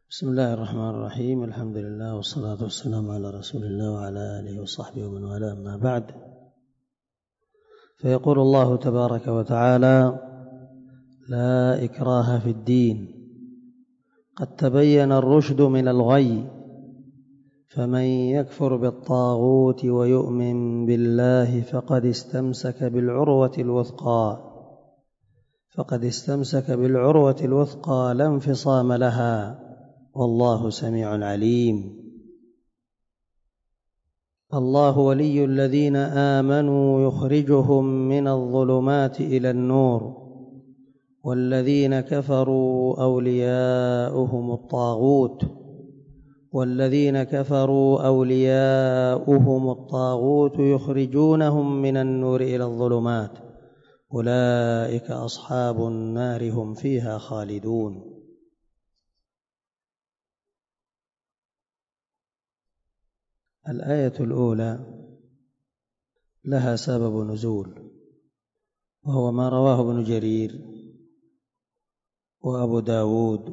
بسم الله الرحمن الرحيم. الحمد لله والصلاة والسلام على رسول الله وعلى آله وصحبه ومن والاه، أما بعد. فيقول الله تبارك وتعالى: لا إكراه في الدين، قد تبين الرشد من الغي، فمن يكفر بالطاغوت ويؤمن بالله فقد استمسك بالعروة الوثقى لا انفصام لها، والله سميع عليم. الله ولي الذين آمنوا يخرجهم من الظلمات إلى النور، والذين كفروا أولياؤهم الطاغوت يخرجونهم من النور إلى الظلمات، أولئك أصحاب النار هم فيها خالدون. الآية الأولى لها سبب نزول، وهو ما رواه ابن جرير وأبو داود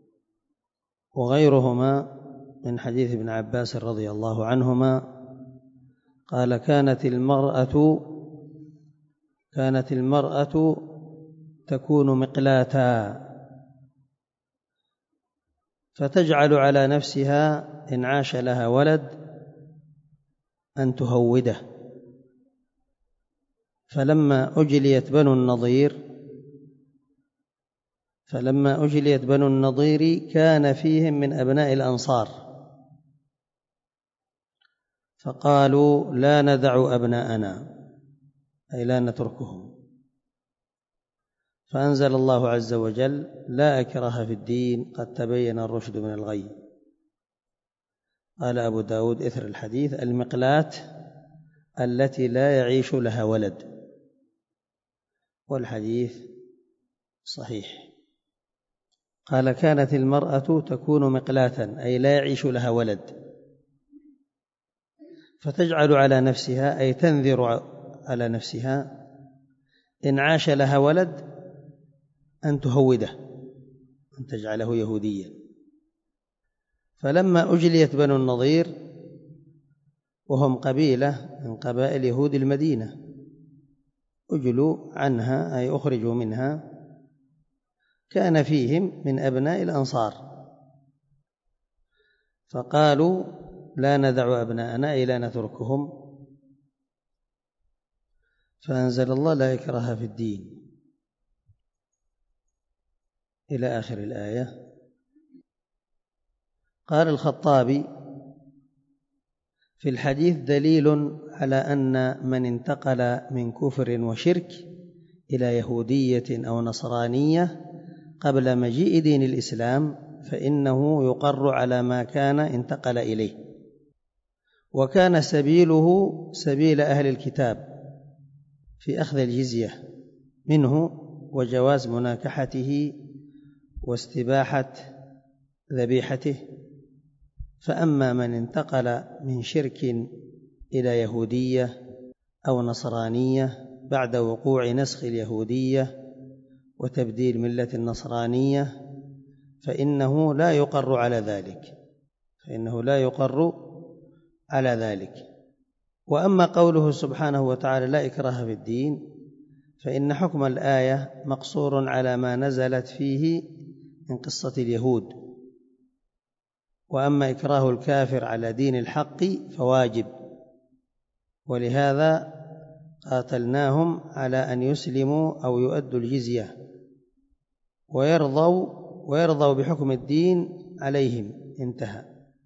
وغيرهما من حديث ابن عباس رضي الله عنهما قال: كانت المرأة تكون مقلاتا، فتجعل على نفسها إن عاش لها ولد أن تهوده، فلما أجليت بنو النضير كان فيهم من أبناء الأنصار، فقالوا: لا ندع أبناءنا، أي لا نتركهم. فأنزل الله عز وجل: لا إكراه في الدين، قد تبين الرشد من الغي. قال أبو داود إثر الحديث: المقلاة التي لا يعيش لها ولد، والحديث صحيح. قال: كانت المرأة تكون مقلاة، أي لا يعيش لها ولد، فتجعل على نفسها، أي تنذر على نفسها إن عاش لها ولد أن تهوده، أن تجعله يهوديا. فلما أجليت بنو النضير، وهم قبيلة من قبائل يهود المدينة، أجلوا عنها أي أخرجوا منها، كان فيهم من أبناء الأنصار، فقالوا: لا ندع أبناءنا، أي لا نتركهم. فأنزل الله: لا إكراه في الدين، إلى آخر الآية. قال الخطابي: في الحديث دليل على أن من انتقل من كفر وشرك إلى يهودية أو نصرانية قبل مجيء دين الإسلام فإنه يقر على ما كان انتقل إليه، وكان سبيله سبيل أهل الكتاب في أخذ الجزية منه وجواز مناكحته واستباحة ذبيحته. فأما من انتقل من شرك إلى يهودية أو نصرانية بعد وقوع نسخ اليهودية وتبديل ملة النصرانية فإنه لا يقر على ذلك. وأما قوله سبحانه وتعالى: لا إكراه في الدين، فإن حكم الآية مقصور على ما نزلت فيه من قصة اليهود. وأما إكراه الكافر على دين الحق فواجب، ولهذا قاتلناهم على أن يسلموا أو يؤدوا الجزية ويرضوا بحكم الدين عليهم، انتهى.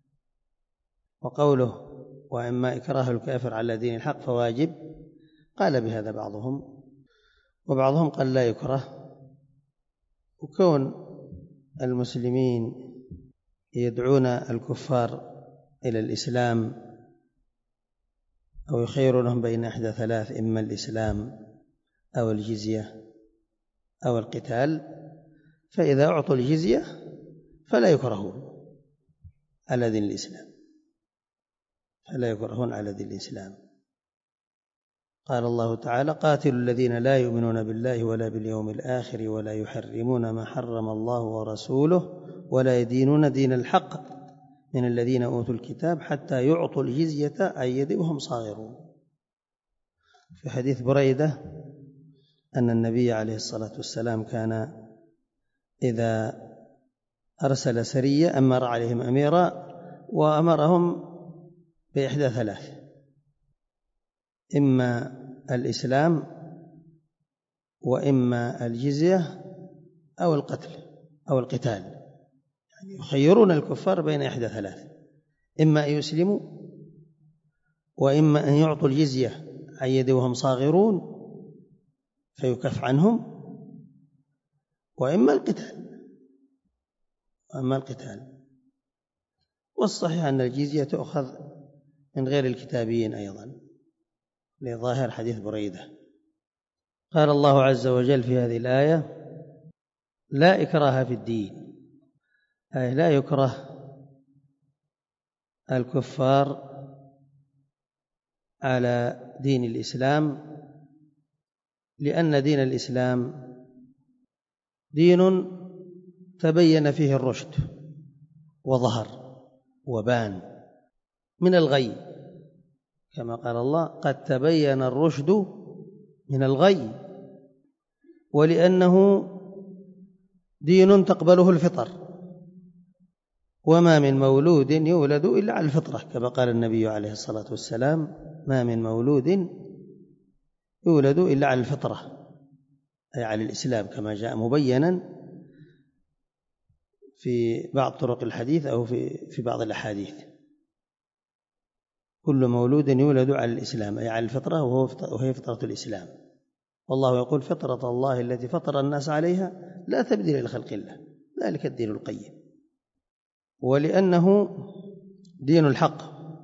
وقوله: وأما إكراه الكافر على دين الحق فواجب، قال بهذا بعضهم، وبعضهم قال لا يكره. وكون المسلمين يدعون الكفار إلى الإسلام أو يخيرونهم بين إحدى ثلاث: إما الإسلام أو الجزية أو القتال، فإذا أعطوا الجزية فلا يكرهون على دين الإسلام. قال الله تعالى: قاتلوا الذين لا يؤمنون بالله ولا باليوم الآخر ولا يحرمون ما حرم الله ورسوله ولا يدينون دين الحق من الذين أوتوا الكتاب حتى يعطوا الجزية عن يد وهم صاغرون. في حديث بريدة أن النبي عليه الصلاة والسلام كان إذا أرسل سرية أمر عليهم أميرا وأمرهم بإحدى ثلاث: إما الإسلام وإما الجزية أو القتل أو القتال، يعني يخيرون الكفار بين إحدى ثلاث: إما أن يسلموا، وإما أن يعطوا الجزية عن يد وهم صاغرون فيكف عنهم، وإما القتال. والصحيح أن الجزية تؤخذ من غير الكتابيين أيضا لظاهر حديث بريدة. قال الله عز وجل في هذه الآية: لا إكراه في الدين، أي لا يكره الكفار على دين الإسلام، لأن دين الإسلام دين تبين فيه الرشد وظهر وبان من الغي، كما قال الله: قد تبين الرشد من الغي، ولأنه دين تقبله الفطر، وما من مولود يولد إلا على الفطرة، كما قال النبي عليه الصلاة والسلام: ما من مولود يولد إلا على الفطرة، أي على الإسلام، كما جاء مبينا في بعض طرق الحديث أو في بعض الأحاديث: كل مولود يولد على الإسلام، أي على الفطرة، وهي فطرة الإسلام. والله يقول: فطرة الله التي فطر الناس عليها لا تبديل لخلق الله، ذلك الدين القيم. ولأنه دين الحق،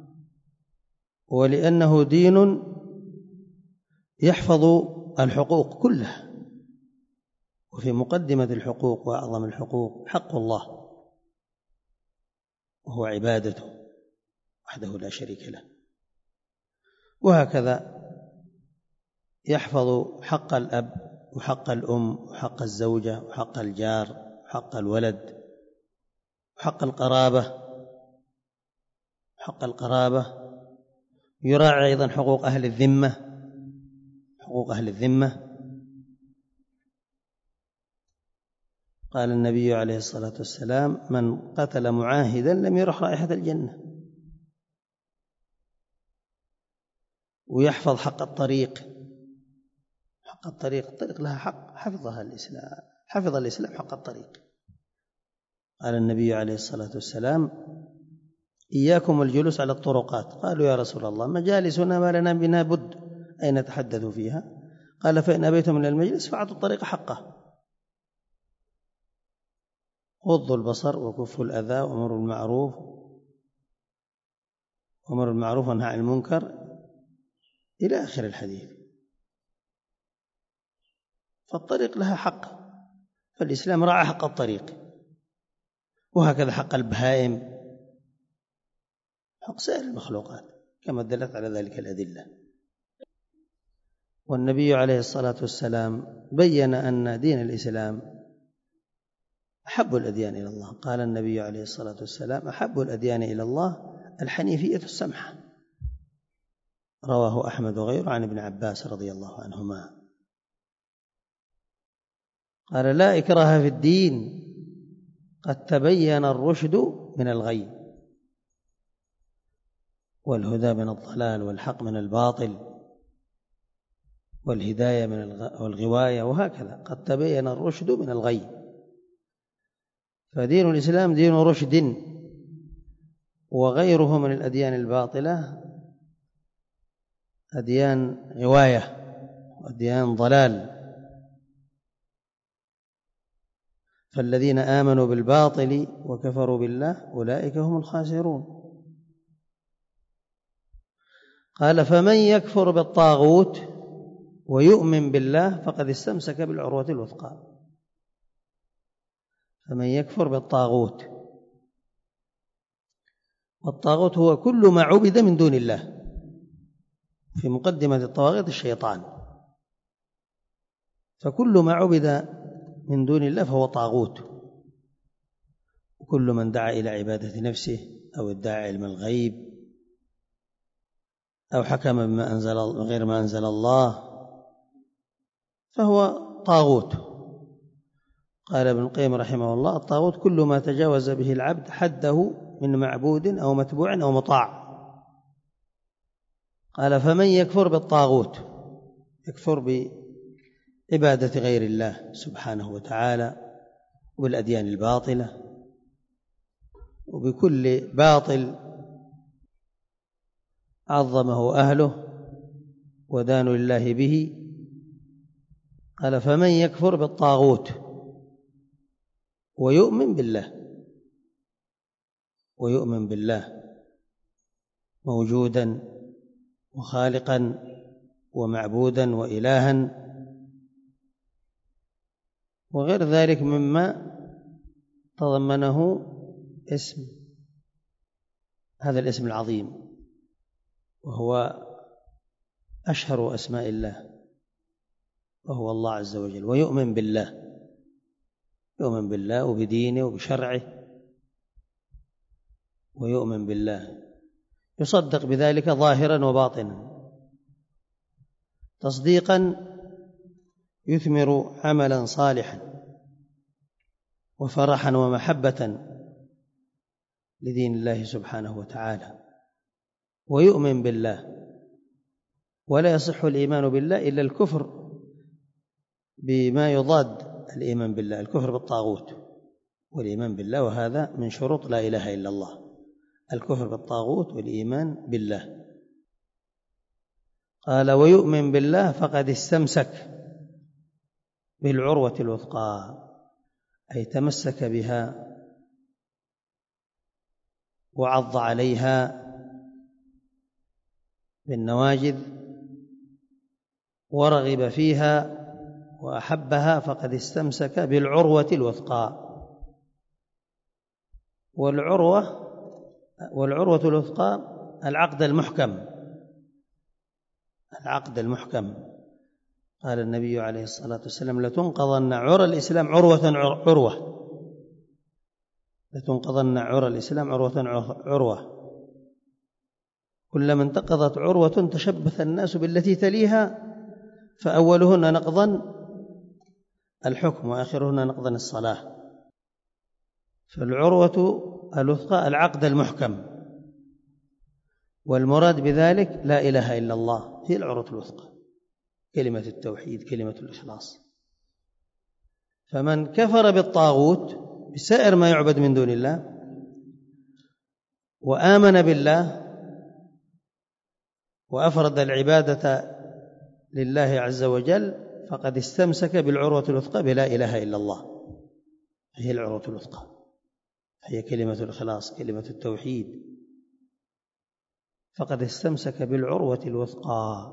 ولأنه دين يحفظ الحقوق كلها، وفي مقدمة الحقوق وأعظم الحقوق حق الله، وهو عبادته وحده لا شريك له. وهكذا يحفظ حق الأب وحق الأم وحق الزوجة وحق الجار وحق الولد وحق القرابة. يراعي أيضا حقوق أهل الذمة. قال النبي عليه الصلاة والسلام: من قتل معاهدا لم يرح رائحة الجنة. ويحفظ حق الطريق لها حق، حفظ الإسلام حق الطريق. قال النبي عليه الصلاة والسلام: إياكم الجلوس على الطرقات. قالوا: يا رسول الله، مجالسنا ما لنا بنا بد، أين نتحدث فيها؟ قال: فإن أبيتم من المجلس فأعطوا الطريق حقه. غضوا البصر وكفوا الأذى وأمروا بالمعروف ونهوا عن المنكر، إلى آخر الحديث. فالطريق لها حق، فالإسلام راعى حق الطريق، وهكذا حق البهائم، حق سائر المخلوقات، كما دلت على ذلك الأدلة. والنبي عليه الصلاة والسلام بين أن دين الإسلام أحب الأديان إلى الله. قال النبي عليه الصلاة والسلام: أحب الأديان إلى الله الحنيفية السمحة. رواه أحمد وغيره عن ابن عباس رضي الله عنهما. قال: لا إكراه في الدين، قد تبين الرشد من الغي، والهدى من الضلال، والحق من الباطل، والهداية من الغواية، وهكذا قد تبين الرشد من الغي. فدين الإسلام دين رشد، وغيره من الأديان الباطلة أديان غواية وأديان ضلال. فالذين آمنوا بالباطل وكفروا بالله أولئك هم الخاسرون. قال: فمن يكفر بالطاغوت ويؤمن بالله فقد استمسك بالعروة الوثقى. فمن يكفر بالطاغوت، والطاغوت هو كل ما عبد من دون الله، في مقدمة الطواغيت الشيطان، فكل ما عبد من دون الله فهو طاغوت. وكل من دعا إلى عبادة نفسه أو ادعى علم الغيب أو حكم بما أنزل غير ما أنزل الله فهو طاغوت. قال ابن القيم رحمه الله: الطاغوت كل ما تجاوز به العبد حده من معبود أو متبوع أو مطاع. قال: فمن يكفر بالطاغوت يكفر بعبادة غير الله سبحانه وتعالى وبالأديان الباطلة وبكل باطل عظمه أهله ودانوا لله به. قال: فمن يكفر بالطاغوت ويؤمن بالله موجودا وخالقا ومعبودا وإلها وغير ذلك مما تضمنه هذا الاسم العظيم، وهو أشهر أسماء الله، وهو الله عز وجل. ويؤمن بالله، يؤمن بالله وبدينه وبشرعه، ويؤمن بالله يصدق بذلك ظاهرا وباطنا، تصديقا يثمر عملا صالحا وفرحا ومحبة لدين الله سبحانه وتعالى. ويؤمن بالله، ولا يصح الإيمان بالله إلا الكفر بما يضاد الإيمان بالله، الكفر بالطاغوت والإيمان بالله، وهذا من شروط لا إله إلا الله، الكفر بالطاغوت والإيمان بالله. قال: ويؤمن بالله فقد استمسك بالعروة الوثقى، أي تمسك بها وعض عليها بالنواجذ ورغب فيها وأحبها، فقد استمسك بالعروة الوثقى. والعروة الوثقى العقد المحكم. قال النبي عليه الصلاة والسلام: لتنقضن عرى الإسلام عروة لتنقضن عرى الإسلام عروة كلما انتقضت عروة تشبث الناس بالتي تليها، فأولهن نقضا الحكم وآخرهن نقضا الصلاة. فالعروة الوثقى العقد المحكم، والمراد بذلك لا إله إلا الله، هي العروة الوثقى، كلمة التوحيد، كلمة الإخلاص. فمن كفر بالطاغوت بسائر ما يعبد من دون الله وآمن بالله وأفرد العبادة لله عز وجل فقد استمسك بالعروة الوثقى بلا إله إلا الله، هي العروة الوثقى، هي كلمة الإخلاص، كلمة التوحيد. فقد استمسك بالعروة الوثقى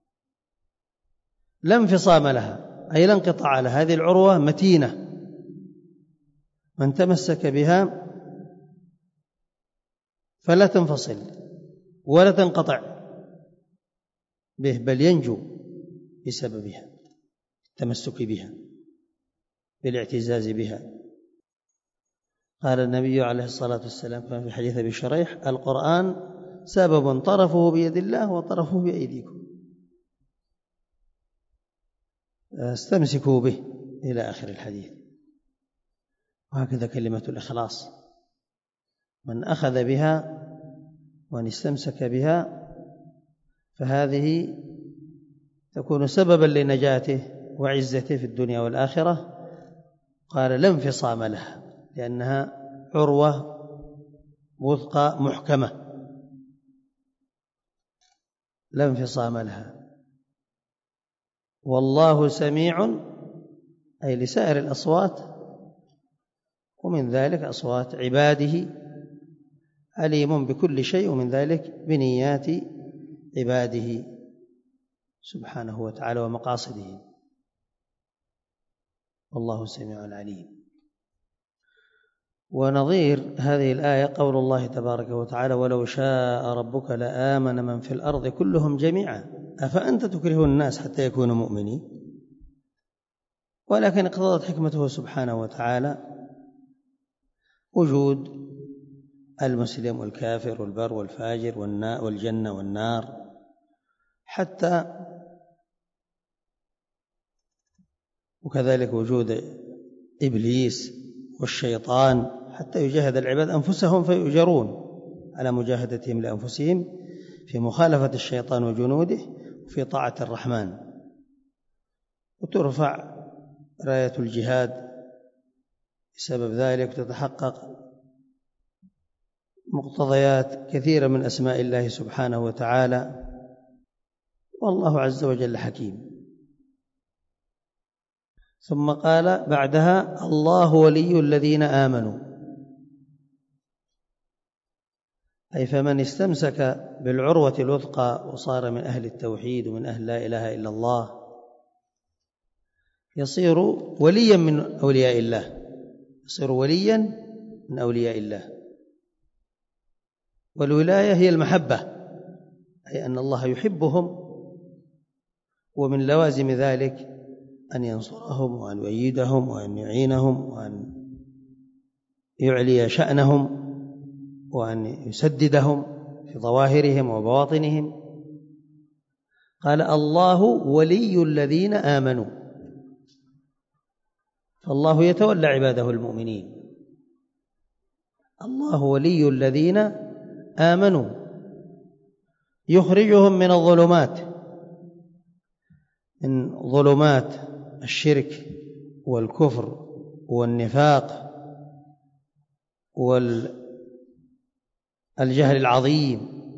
لا انفصام لها، أي لا انقطاع لها، هذه العروة متينة، من تمسك بها فلا تنفصل ولا تنقطع به، بل ينجو بسببها، التمسك بها، بالاعتزاز بها. قال النبي عليه الصلاة والسلام كما في حديث أبي شريح: القرآن سبب طرفه بيد الله وطرفه بأيديكم، استمسكوا به إلى آخر الحديث. وهكذا كلمة الإخلاص، من أخذ بها ومن استمسك بها فهذه تكون سببا لنجاته وعزته في الدنيا والآخرة. قال: لا انفصام لها، لأنها عروة وثقى محكمة لا انفصام لها. والله سميع، أي لسائر الأصوات، ومن ذلك أصوات عباده، عليم بكل شيء، ومن ذلك بنيات عباده سبحانه وتعالى ومقاصده. والله سميع عليم. ونظير هذه الآية قول الله تبارك وتعالى: ولو شاء ربك لآمن من في الأرض كلهم جميعا أفأنت تكره الناس حتى يكونوا مؤمنين. ولكن اقتضت حكمته سبحانه وتعالى وجود المسلم والكافر والبر والفاجر والجنة والنار، حتى وكذلك وجود إبليس والشيطان، حتى يجاهد العباد أنفسهم فيؤجرون على مجاهدتهم لأنفسهم في مخالفة الشيطان وجنوده وفي طاعة الرحمن، وترفع راية الجهاد بسبب ذلك، وتتحقق مقتضيات كثيرة من أسماء الله سبحانه وتعالى، والله عز وجل حكيم. ثم قال بعدها: الله ولي الذين آمنوا، أي فمن استمسك بالعروة الوثقى وصار من أهل التوحيد ومن أهل لا إله إلا الله يصير وليا من أولياء الله، يصير وليا من أولياء الله. والولاية هي المحبة، أي أن الله يحبهم، ومن لوازم ذلك أن ينصرهم وأن يؤيدهم وأن يعينهم وأن يعلي شأنهم وأن يسددهم في ظواهرهم وبواطنهم. قال: الله ولي الذين آمنوا، فالله يتولى عباده المؤمنين. الله ولي الذين آمنوا يخرجهم من الظلمات، من ظلمات الشرك والكفر والنفاق والجهل العظيم،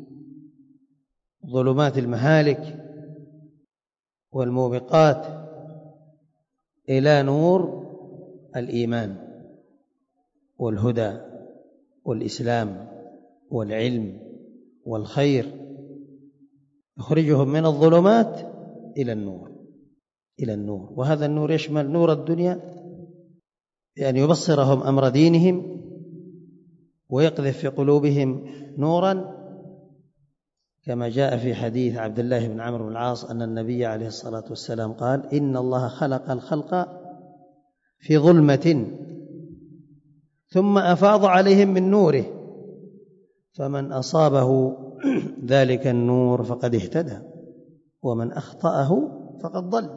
ظلمات المهالك والموبقات، إلى نور الإيمان والهدى والإسلام والعلم والخير. يخرجهم من الظلمات إلى النور، إلى النور. وهذا النور يشمل نور الدنيا بأن يبصرهم أمر دينهم ويقذف في قلوبهم نورا، كما جاء في حديث عبد الله بن عمرو بن العاص أن النبي عليه الصلاة والسلام قال: إن الله خلق الخلق في ظلمة ثم أفاض عليهم من نوره، فمن أصابه ذلك النور فقد اهتدى، ومن أخطأه فقد ضل.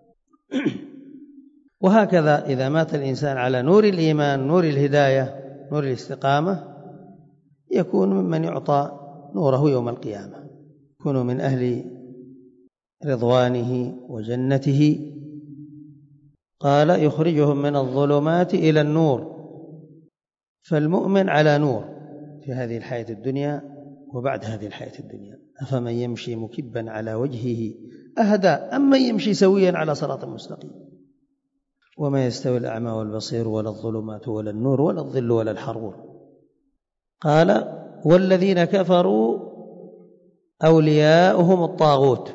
وهكذا إذا مات الإنسان على نور الإيمان، نور الهداية، نور الاستقامة، يكون ممن يعطى نوره يوم القيامة، يكون من أهل رضوانه وجنته. قال: يخرجهم من الظلمات إلى النور. فالمؤمن على نور في هذه الحياة الدنيا وبعد هذه الحياة الدنيا. أفمن يمشي مكبا على وجهه أهدى أم من يمشي سويا على صراط مستقيم. وما يستوي الأعمى والبصير ولا الظلمات ولا النور ولا الظل ولا الحرور. قال: والذين كفروا أولياؤهم الطاغوت.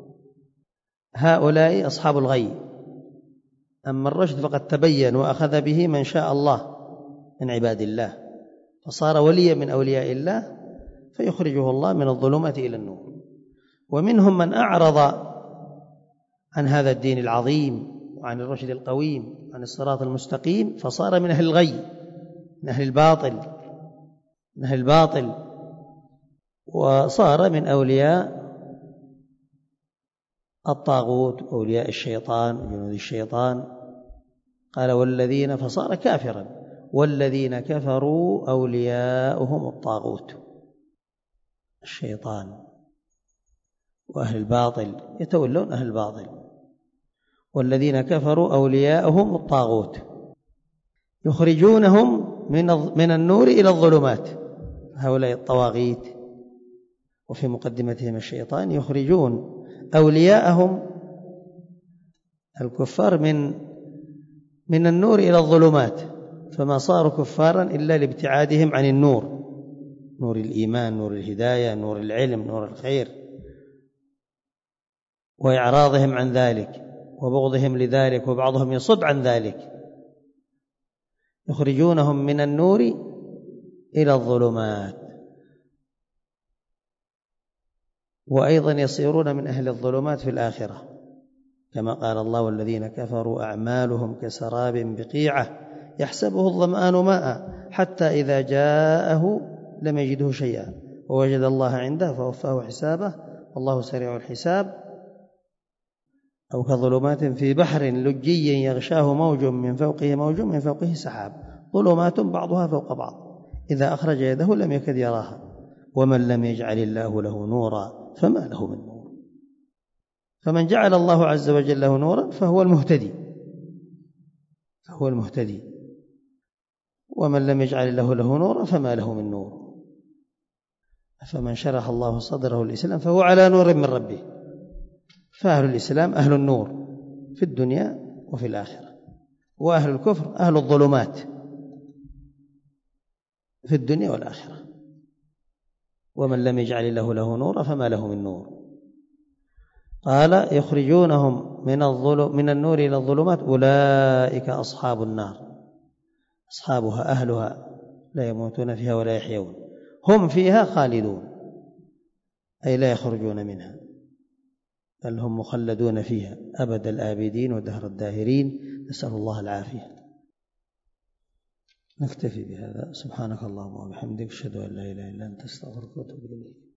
هؤلاء أصحاب الغي، أما الرشد فقد تبين وأخذ به من شاء الله من عباد الله، فصار وليا من أولياء الله فيخرجه الله من الظلمات إلى النور. ومنهم من أعرض عن هذا الدين العظيم وعن الرشد القويم عن الصراط المستقيم، فصار من أهل الغي، من أهل الباطل، وصار من أولياء الطاغوت وأولياء الشيطان وجنود الشيطان. قال: والذين، فصار كافرا. والذين كفروا أولياؤهم الطاغوت، الشيطان وأهل الباطل يتولون أهل الباطل. والذين كفروا أولياؤهم الطاغوت يخرجونهم من النور إلى الظلمات. هؤلاء الطواغيت وفي مقدمتهم الشيطان يخرجون أولياءهم الكفار من النور إلى الظلمات، فما صاروا كفارا إلا لابتعادهم عن النور، نور الإيمان، نور الهداية، نور العلم، نور الخير، وإعراضهم عن ذلك وبغضهم لذلك، وبعضهم يصد عن ذلك. يخرجونهم من النور إلى الظلمات. وأيضا يصيرون من أهل الظلمات في الآخرة، كما قال الله: والذين كفروا أعمالهم كسراب بقيعة يحسبه الظمآن ماء حتى إذا جاءه لم يجده شيئا ووجد الله عنده فوفاه حسابه والله سريع الحساب. أو كظلمات في بحر لجي يغشاه موج من فوقه موج من فوقه سحاب ظلمات بعضها فوق بعض إذا أخرج يده لم يكد يراها ومن لم يجعل الله له نورا فما له من نور. فمن جعل الله عز وجل له نورا فهو المهتدي ومن لم يجعل له نورا فما له من نور. فمن شرح الله صدره الإسلام فهو على نور من ربه. فأهل الإسلام أهل النور في الدنيا وفي الآخرة، وأهل الكفر أهل الظلمات في الدنيا والآخرة. ومن لم يجعل له نورا فما له من نور. قال يخرجونهم من النور إلى الظلمات أولئك أصحاب النار أصحابها أهلها لا يموتون فيها ولا يحيون هم فيها خالدون أي لا يخرجون منها بل هم مخلدون فيها أبد الآبدين ودهر الداهرين. نسأل الله العافية. نكتفي بهذا. سبحانك اللهم وبحمدك أشهد أن لا إله إلا أنت أستغفرك وأتوب إليك.